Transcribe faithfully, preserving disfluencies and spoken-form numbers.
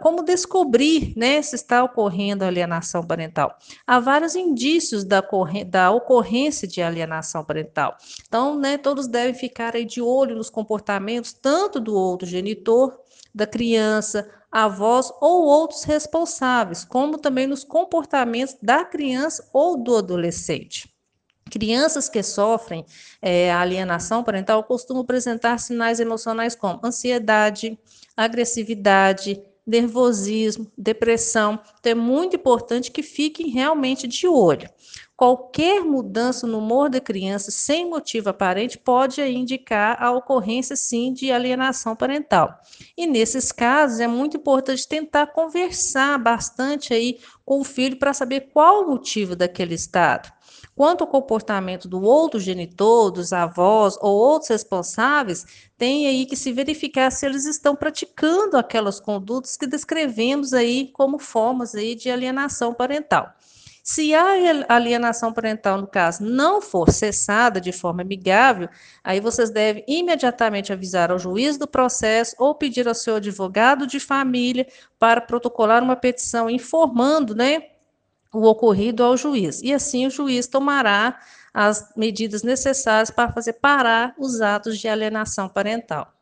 como descobrir, né, se está ocorrendo alienação parental? Há vários indícios da, da ocorrência de alienação parental. Então, né, todos devem ficar aí de olho nos comportamentos tanto do outro genitor, da criança, avós ou outros responsáveis, como também nos comportamentos da criança ou do adolescente. Crianças que sofrem é, alienação parental costumam apresentar sinais emocionais como ansiedade, agressividade, nervosismo, depressão. Então, é muito importante que fiquem realmente de olho. Qualquer mudança no humor da criança sem motivo aparente pode indicar a ocorrência, sim, de alienação parental. E nesses casos, é muito importante tentar conversar bastante aí com o filho para saber qual o motivo daquele estado. Quanto ao comportamento do outro genitor, dos avós ou outros responsáveis, tem aí que se verificar se eles estão praticando aquelas condutas que descrevemos aí como formas aí de alienação parental. Se a alienação parental, no caso, não for cessada de forma amigável, aí vocês devem imediatamente avisar ao juiz do processo ou pedir ao seu advogado de família para protocolar uma petição informando, né, o ocorrido ao juiz. E assim o juiz tomará as medidas necessárias para fazer parar os atos de alienação parental.